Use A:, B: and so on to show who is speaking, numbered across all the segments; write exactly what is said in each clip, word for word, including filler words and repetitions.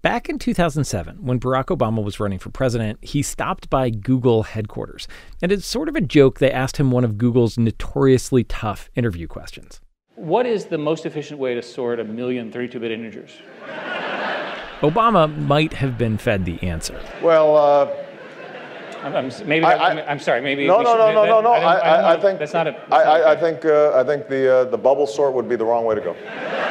A: Back in two thousand seven, when Barack Obama was running for president, he stopped by Google headquarters. And it's sort of a joke, they asked him one of Google's notoriously tough interview questions.
B: What is the most efficient way to sort a million thirty-two bit integers?
A: Obama might have been fed the answer.
C: Well, uh,
B: I'm, I'm, maybe
C: I,
B: I, I'm sorry. Maybe
C: no,
B: we
C: no,
B: should,
C: no, no, no, no.
B: I,
C: I, I, I, I think
B: that's not a. That's
C: I,
B: not
C: I,
B: okay.
C: I think uh, I think the uh, the bubble sort would be the wrong way to go.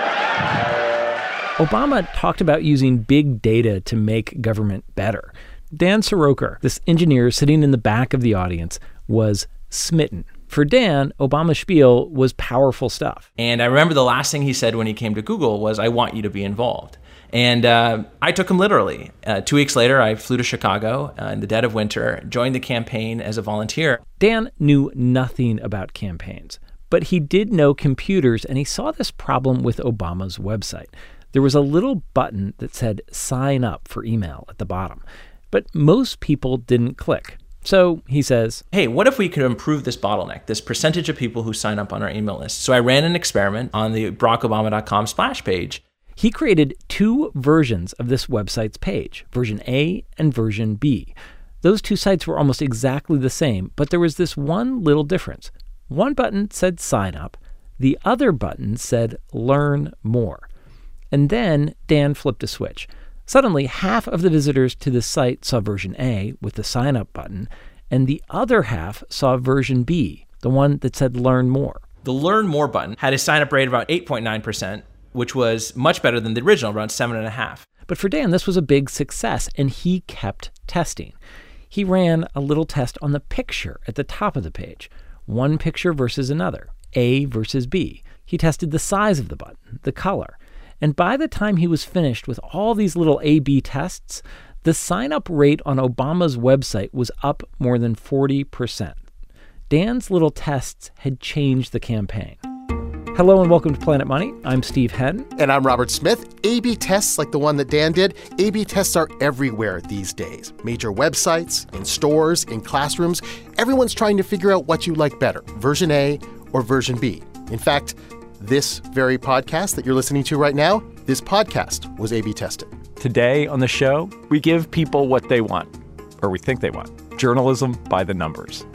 A: Obama talked about using big data to make government better. Dan Soroker, this engineer sitting in the back of the audience, was smitten. For Dan, Obama's spiel was powerful stuff.
D: And I remember the last thing he said when he came to Google was, "I want you to be involved." And uh, I took him literally. Uh, two weeks later, I flew to Chicago uh, in the dead of winter, joined the campaign as a volunteer.
A: Dan knew nothing about campaigns, but he did know computers, and he saw this problem with Obama's website. There was a little button that said sign up for email at the bottom, but most people didn't click. So he says,
D: hey, what if we could improve this bottleneck, this percentage of people who sign up on our email list? So I ran an experiment on the barack obama dot com splash page.
A: He created two versions of this website's page, version A and version B. Those two sites were almost exactly the same, but there was this one little difference. One button said sign up, the other button said learn more. And then Dan flipped a switch. Suddenly, half of the visitors to the site saw version A with the sign up button, and the other half saw version B, the one that said learn more.
D: The learn more button had a sign up rate of about eight point nine percent, which was much better than the original, around seven point five.
A: But for Dan, this was a big success, and he kept testing. He ran a little test on the picture at the top of the page, one picture versus another, A versus B. He tested the size of the button, the color. And by the time he was finished with all these little A B tests, the sign-up rate on Obama's website was up more than forty percent. Dan's little tests had changed the campaign. Hello and welcome to Planet Money. I'm Steve Henn.
E: And I'm Robert Smith. A B tests like the one that Dan did, A B tests are everywhere these days. Major websites, in stores, in classrooms. Everyone's trying to figure out what you like better, version A or version B. In fact, this very podcast that you're listening to right now, this podcast was A B tested.
F: Today on the show, we give people what they want, or we think they want. Journalism by the numbers.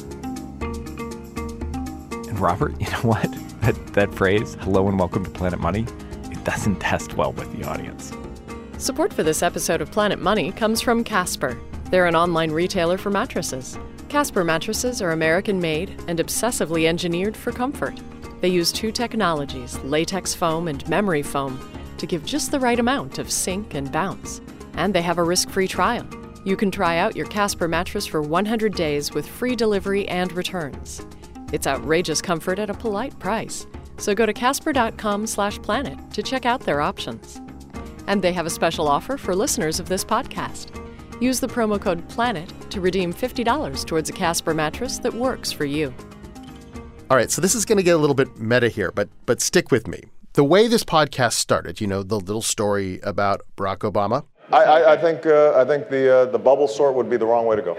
F: And Robert, you know what? That, that phrase, hello and welcome to Planet Money, it doesn't test well with the audience.
G: Support for this episode of Planet Money comes from Casper. They're an online retailer for mattresses. Casper mattresses are American-made and obsessively engineered for comfort. They use two technologies, latex foam and memory foam, to give just the right amount of sink and bounce. And they have a risk-free trial. You can try out your Casper mattress for one hundred days with free delivery and returns. It's outrageous comfort at a polite price. So go to casper.com slash planet to check out their options. And they have a special offer for listeners of this podcast. Use the promo code PLANET to redeem fifty dollars towards a Casper mattress that works for you.
E: All right, so this is going to get a little bit meta here, but but stick with me. The way this podcast started, you know, the little story about Barack Obama.
C: I, I, I think uh, I think the uh, the bubble sort would be the wrong way to go.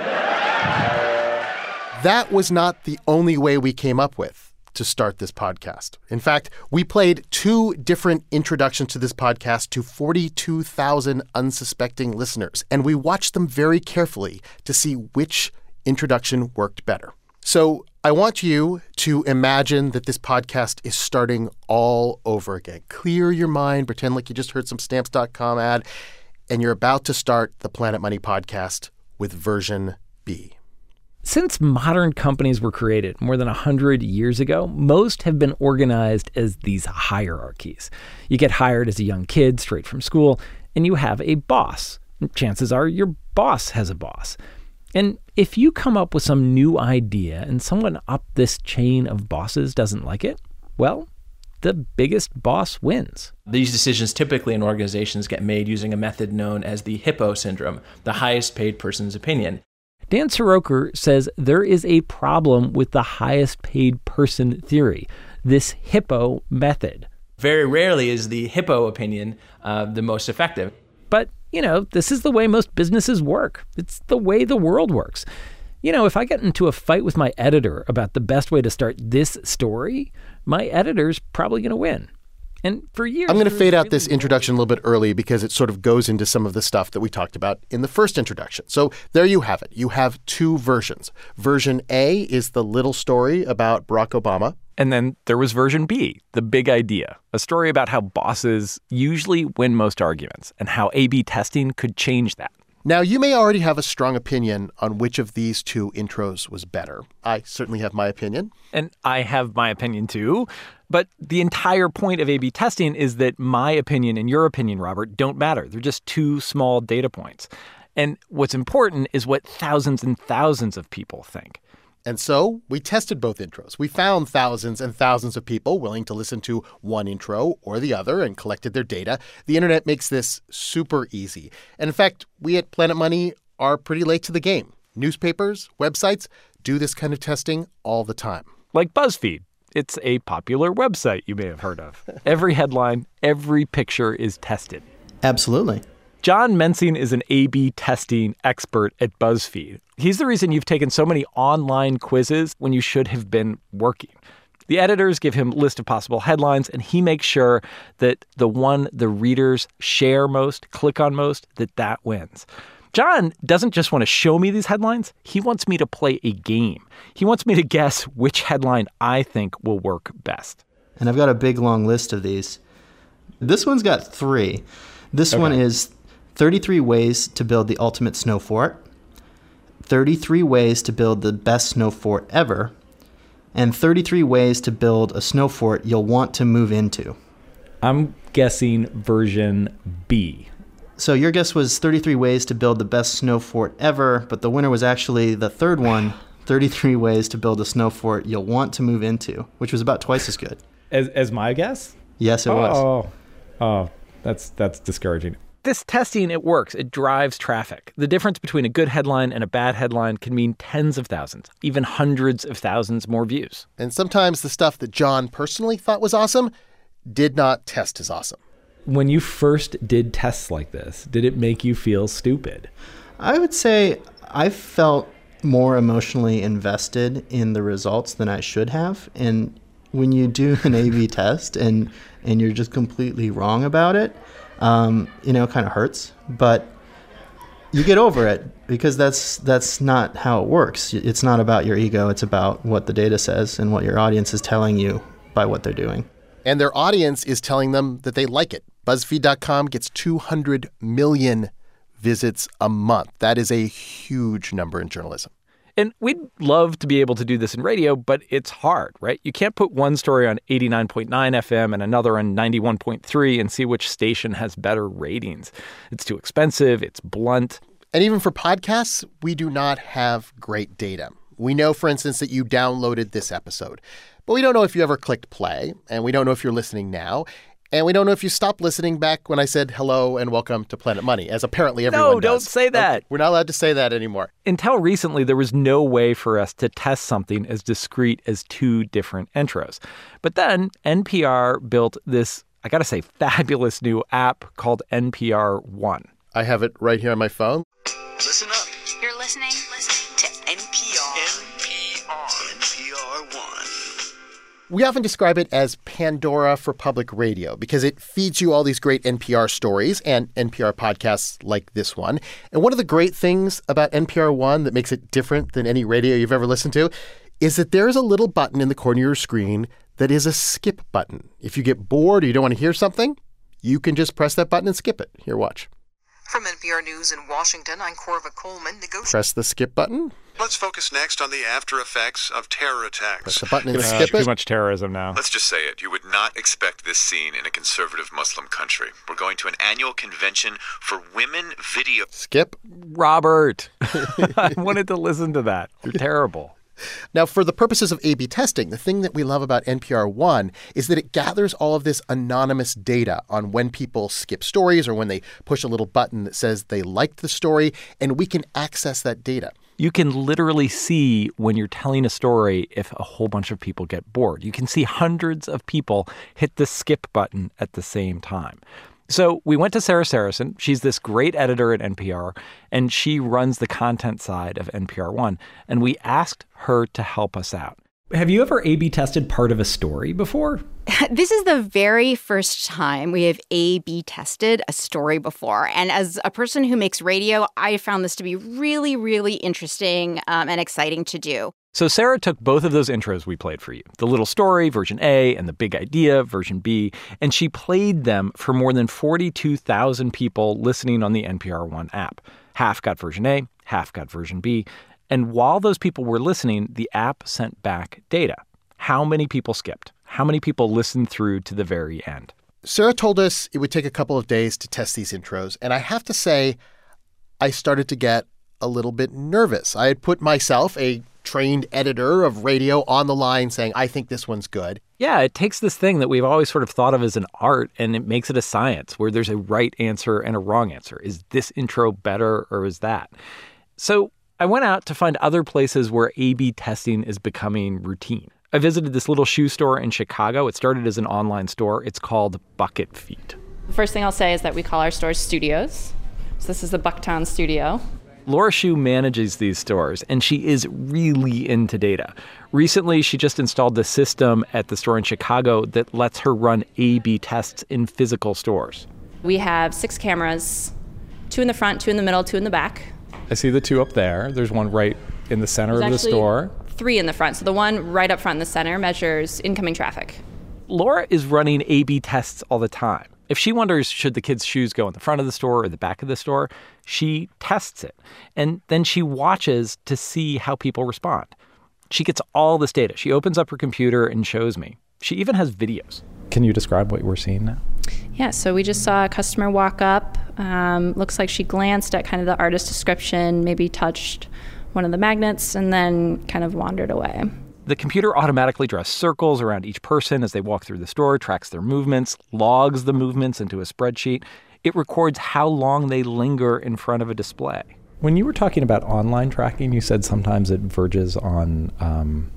E: That was not the only way we came up with to start this podcast. In fact, we played two different introductions to this podcast to forty-two thousand unsuspecting listeners, and we watched them very carefully to see which introduction worked better. So I want you to imagine that this podcast is starting all over again. Clear your mind, pretend like you just heard some stamps dot com ad, and you're about to start the Planet Money podcast with version B.
A: Since modern companies were created more than one hundred years ago, most have been organized as these hierarchies. You get hired as a young kid straight from school, and you have a boss. Chances are your boss has a boss. And if you come up with some new idea and someone up this chain of bosses doesn't like it, well, the biggest boss wins.
D: These decisions typically in organizations get made using a method known as the HIPPO syndrome, the highest paid person's opinion.
A: Dan Soroker says there is a problem with the highest paid person theory, this HIPPO method.
D: Very rarely is the HIPPO opinion uh, the most effective.
A: But, you know, this is the way most businesses work. It's the way the world works. You know, if I get into a fight with my editor about the best way to start this story, my editor's probably going to win. And for years...
E: I'm going to fade out
A: really
E: this introduction a little bit early because it sort of goes into some of the stuff that we talked about in the first introduction. So there you have it. You have two versions. Version A is the little story about Barack Obama.
F: And then there was version B, the big idea, a story about how bosses usually win most arguments and how A B testing could change that.
E: Now, you may already have a strong opinion on which of these two intros was better. I certainly have my opinion.
F: And I have my opinion, too. But the entire point of A B testing is that my opinion and your opinion, Robert, don't matter. They're just two small data points. And what's important is what thousands and thousands of people think.
E: And so we tested both intros. We found thousands and thousands of people willing to listen to one intro or the other and collected their data. The internet makes this super easy. And in fact, we at Planet Money are pretty late to the game. Newspapers, websites do this kind of testing all the time.
F: Like BuzzFeed. It's a popular website you may have heard of. Every headline, every picture is tested.
H: Absolutely.
F: John Mensing is an A B testing expert at BuzzFeed. He's the reason you've taken so many online quizzes when you should have been working. The editors give him a list of possible headlines, and he makes sure that the one the readers share most, click on most, that that wins. John doesn't just want to show me these headlines. He wants me to play a game. He wants me to guess which headline I think will work best.
H: And I've got a big, long list of these. This one's got three. This okay. one is thirty-three ways to build the ultimate snow fort, thirty-three ways to build the best snow fort ever, and thirty-three ways to build a snow fort you'll want to move into.
A: I'm guessing version B.
H: So your guess was thirty-three ways to build the best snow fort ever, but the winner was actually the third one, thirty-three ways to build a snow fort you'll want to move into, which was about twice as good.
A: As as my guess?
H: Yes, it
A: oh,
H: was.
A: Oh, oh, that's that's discouraging.
F: This testing, it works. It drives traffic. The difference between a good headline and a bad headline can mean tens of thousands, even hundreds of thousands more views.
E: And sometimes the stuff that John personally thought was awesome did not test as awesome.
A: When you first did tests like this, did it make you feel stupid?
H: I would say I felt more emotionally invested in the results than I should have. And when you do an A B test and, and you're just completely wrong about it, Um, you know, it kind of hurts, but you get over it because that's that's not how it works. It's not about your ego. It's about what the data says and what your audience is telling you by what they're doing.
E: And their audience is telling them that they like it. BuzzFeed dot com gets two hundred million visits a month. That is a huge number in journalism.
F: And we'd love to be able to do this in radio, but it's hard, right? You can't put one story on eighty-nine point nine F M and another on ninety-one point three and see which station has better ratings. It's too expensive. It's blunt.
E: And even for podcasts, we do not have great data. We know, for instance, that you downloaded this episode, but we don't know if you ever clicked play, and we don't know if you're listening now. And we don't know if you stopped listening back when I said hello and welcome to Planet Money, as apparently everyone
F: No,
E: does.
F: don't say that.
E: Okay, we're not allowed to say that anymore.
F: Until recently, there was no way for us to test something as discrete as two different intros. But then N P R built this, I got to say, fabulous new app called N P R One.
E: I have it right here on my phone.
I: Listen up. You're listening, listening to N P R. N P R. N P R One.
E: We often describe it as Pandora for public radio because it feeds you all these great N P R stories and N P R podcasts like this one. And one of the great things about N P R One that makes it different than any radio you've ever listened to is that there's a little button in the corner of your screen that is a skip button. If you get bored or you don't want to hear something, you can just press that button and skip it. Here, watch.
J: From N P R News in Washington, I'm Corva Coleman. Negoti-
E: Press the skip button.
K: Let's focus next on the after effects of terror attacks.
E: Press the button and
F: uh,
E: skip
F: too
E: it.
F: Too much terrorism now.
K: Let's just say it. You would not expect this scene in a conservative Muslim country. We're going to an annual convention for women video.
E: Skip.
F: Robert, I wanted to listen to that. You're terrible.
E: Now, for the purposes of A B testing, the thing that we love about N P R One is that it gathers all of this anonymous data on when people skip stories or when they push a little button that says they liked the story, and we can access that data.
F: You can literally see when you're telling a story if a whole bunch of people get bored. You can see hundreds of people hit the skip button at the same time. So we went to Sarah Saracen. She's this great editor at N P R, and she runs the content side of N P R One. And we asked her to help us out.
A: Have you ever A B tested part of a story before?
L: This is the very first time we have A B tested a story before. And as a person who makes radio, I found this to be really, really interesting um, and exciting to do.
F: So Sarah took both of those intros we played for you, the little story, version A, and the big idea, version B, and she played them for more than forty-two thousand people listening on the N P R One app. Half got version A, half got version B. And while those people were listening, the app sent back data. How many people skipped? How many people listened through to the very end?
E: Sarah told us it would take a couple of days to test these intros. And I have to say, I started to get a little bit nervous. I had put myself, a trained editor of radio, on the line saying, I think this one's good.
F: Yeah, it takes this thing that we've always sort of thought of as an art and it makes it a science where there's a right answer and a wrong answer. Is this intro better or is that? So I went out to find other places where A B testing is becoming routine. I visited this little shoe store in Chicago. It started as an online store. It's called Bucket Feet.
M: The first thing I'll say is that we call our stores studios. So this is the Bucktown studio.
F: Laura Shu manages these stores, and she is really into data. Recently, she just installed the system at the store in Chicago that lets her run A B tests in physical stores.
M: We have six cameras, two in the front, two in the middle, two in the back.
N: I see the two up there. There's one right in the center
M: There's
N: of the store.
M: Three in the front. So the one right up front in the center measures incoming traffic.
F: Laura is running A B tests all the time. If she wonders, should the kids' shoes go in the front of the store or the back of the store, she tests it. And then she watches to see how people respond. She gets all this data. She opens up her computer and shows me. She even has videos.
N: Can you describe what we're seeing now?
M: Yeah, so we just saw a customer walk up. Um, looks like she glanced at kind of the artist description, maybe touched one of the magnets, and then kind of wandered away.
F: The computer automatically draws circles around each person as they walk through the store, tracks their movements, logs the movements into a spreadsheet. It records how long they linger in front of a display.
N: When you were talking about online tracking, you said sometimes it verges on um,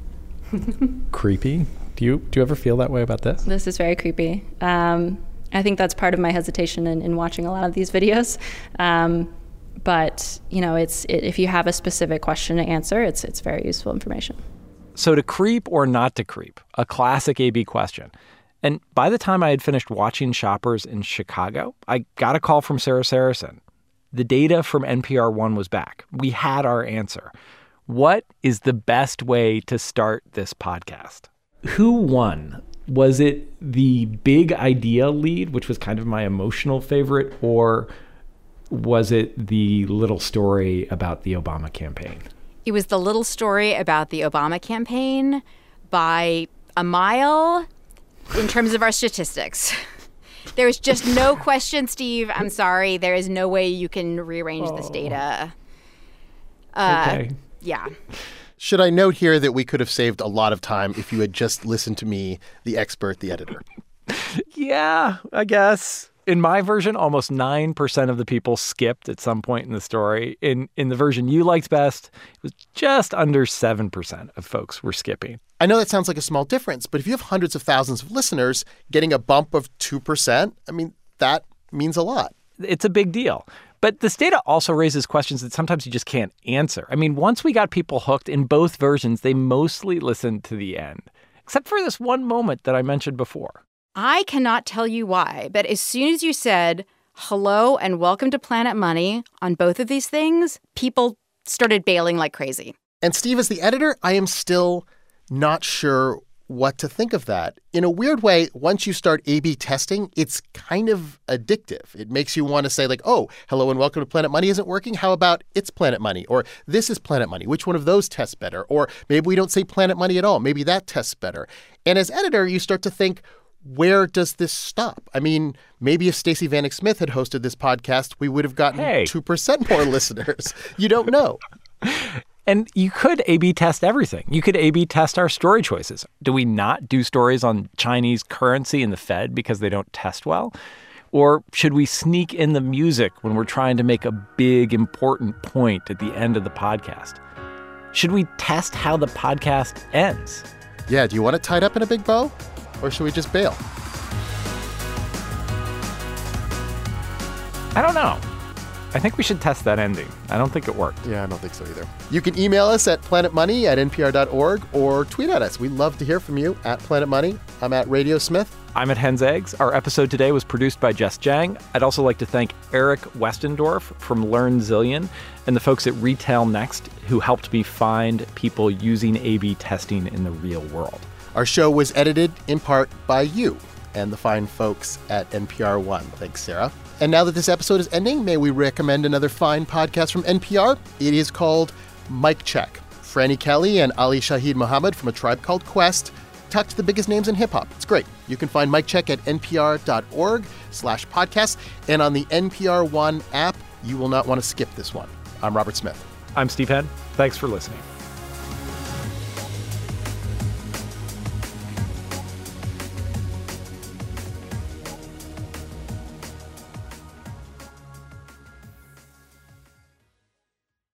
N: creepy. Do you do you ever feel that way about this?
M: This is very creepy. Um, I think that's part of my hesitation in, in watching a lot of these videos. Um, but, you know, it's it, if you have a specific question to answer, it's it's very useful information.
F: So to creep or not to creep, a classic A B question. And by the time I had finished watching Shoppers in Chicago, I got a call from Sarah Saracen. The data from N P R One was back. We had our answer. What is the best way to start this podcast?
A: Who won? Was it the big idea lead, which was kind of my emotional favorite, or was it the little story about the Obama campaign?
L: It was the little story about the Obama campaign by a mile in terms of our statistics. There is just no question, Steve. I'm sorry. There is no way you can rearrange oh. this data. Uh,
E: okay.
L: Yeah.
E: Should I note here that we could have saved a lot of time if you had just listened to me, the expert, the editor?
F: Yeah, I guess. In my version, almost nine percent of the people skipped at some point in the story. In in the version you liked best, it was just under seven percent of folks were skipping.
E: I know that sounds like a small difference, but if you have hundreds of thousands of listeners, getting a bump of two percent, I mean, that means a lot.
F: It's a big deal. But this data also raises questions that sometimes you just can't answer. I mean, once we got people hooked in both versions, they mostly listened to the end, except for this one moment that I mentioned before.
L: I cannot tell you why, but as soon as you said hello and welcome to Planet Money on both of these things, people started bailing like crazy.
E: And Steve, as the editor, I am still not sure what to think of that. In a weird way, once you start A B testing, it's kind of addictive. It makes you want to say like, oh, hello and welcome to Planet Money isn't working. How about it's Planet Money? Or this is Planet Money. Which one of those tests better? Or maybe we don't say Planet Money at all. Maybe that tests better. And as editor, you start to think, where does this stop? I mean, maybe if Stacey Vanek Smith had hosted this podcast, we would have gotten
F: hey.
E: two percent more listeners. You don't know.
F: And you could A B test everything. You could A B test our story choices. Do we not do stories on Chinese currency and the Fed because they don't test well? Or should we sneak in the music when we're trying to make a big, important point at the end of the podcast? Should we test how the podcast ends?
E: Yeah, do you want it tied up in a big bow? Or should we just bail?
F: I don't know. I think we should test that ending. I don't think it worked.
E: Yeah, I don't think so either. You can email us at planetmoney at n p r dot org or tweet at us. We'd love to hear from you at Planet Money. I'm at Radio Smith.
F: I'm at Hen's Eggs. Our episode today was produced by Jess Jang. I'd also like to thank Eric Westendorf from Learn Zillion and the folks at Retail Next who helped me find people using A B testing in the real world.
E: Our show was edited in part by you and the fine folks at N P R One. Thanks, Sarah. And now that this episode is ending, may we recommend another fine podcast from N P R? It is called Mic Check. Franny Kelly and Ali Shaheed Muhammad from A Tribe Called Quest talk to the biggest names in hip-hop. It's great. You can find Mic Check at npr.org slash podcast. And on the N P R One app, you will not want to skip this one. I'm Robert Smith.
F: I'm Steve Henn. Thanks for listening.